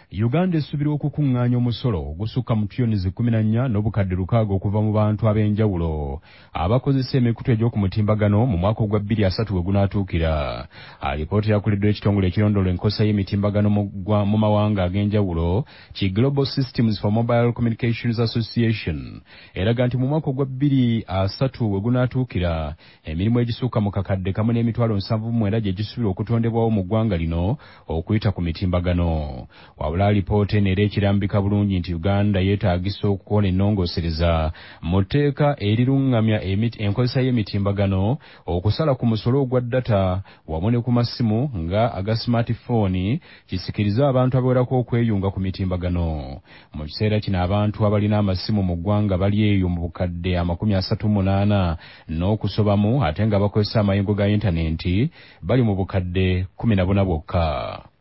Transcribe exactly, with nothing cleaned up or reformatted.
Uganda esubira okukungaanya omusolo ogusukka mu ttiyoni kumi na nnya n'obukadde lukaaga okuva mu bantu ab'enjawulo abakozesa emikutu egy'oku mutimbagano mu mwaka ogwa bbiri asatu we gunaatuukira. Alipoota yakoleddwa ekitongole ekirondoola enkosa y'emitimbagano mu mawanga ag'enjawulo ki Global Systems for Mobile Communications Association eraga nti mu mwaka ogwa bbiri asatu we gunaatuukira emirimu egisukka mu kakadde kamu n'emitwalo nsanvu mu mwenda gye gisubira okutondebwawo mu ggwanga lino okuyita ku mitimbagano. Wabula alipoota eno era ekirambika bulungi nti Uganda yeetaagisa okukola ennongoosereza mu tteeka eriruŋŋamya enkozesa y'emitimbagano okusala ku musolo ogwa data wamu ne ku masimu nga aga smartphone kisikiriza abantu abawerako okweyunga ku mitimbagano. Mu kiseera kino abantu abalina amasimu mu ggwanga bali eyo mu bukadde amakumi asatu mu munaana n'okusobamu ate nga bakozesa amayengo ga intaneti bali mu bukadde kumi na buna bwokka.